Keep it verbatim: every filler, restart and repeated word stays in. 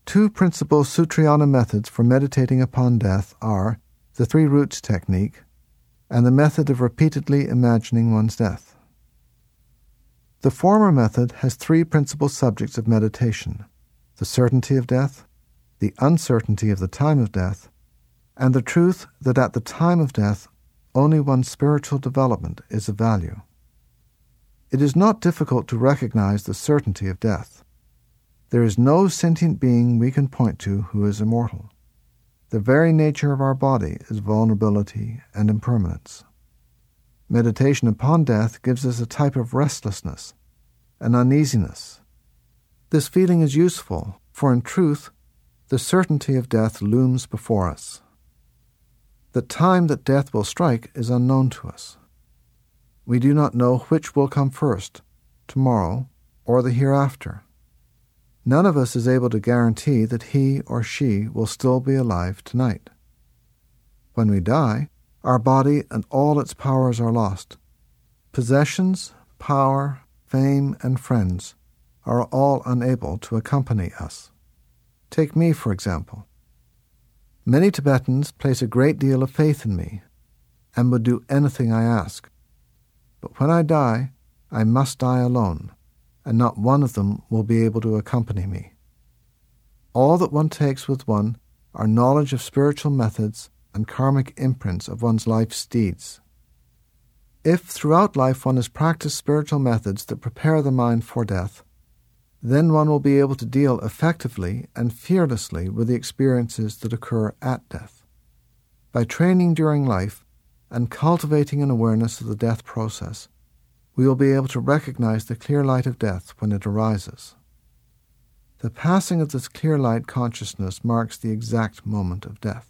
Two principal Sutrayana methods for meditating upon death are the Three Roots technique and the method of repeatedly imagining one's death. The former method has three principal subjects of meditation: the certainty of death, the uncertainty of the time of death, and the truth that at the time of death only one's spiritual development is of value. It is not difficult to recognize the certainty of death. There is no sentient being we can point to who is immortal. The very nature of our body is vulnerability and impermanence. Meditation upon death gives us a type of restlessness, an uneasiness. This feeling is useful, for in truth, the certainty of death looms before us. The time that death will strike is unknown to us. We do not know which will come first, tomorrow or the hereafter. None of us is able to guarantee that he or she will still be alive tonight. When we die, our body and all its powers are lost. Possessions, power, fame, and friends are all unable to accompany us. Take me, for example. Many Tibetans place a great deal of faith in me and would do anything I ask. But when I die, I must die alone, and not one of them will be able to accompany me. All that one takes with one are knowledge of spiritual methods and karmic imprints of one's life's deeds. If throughout life one has practiced spiritual methods that prepare the mind for death, then one will be able to deal effectively and fearlessly with the experiences that occur at death. By training during life and cultivating an awareness of the death process, we will be able to recognize the clear light of death when it arises. The passing of this clear light consciousness marks the exact moment of death.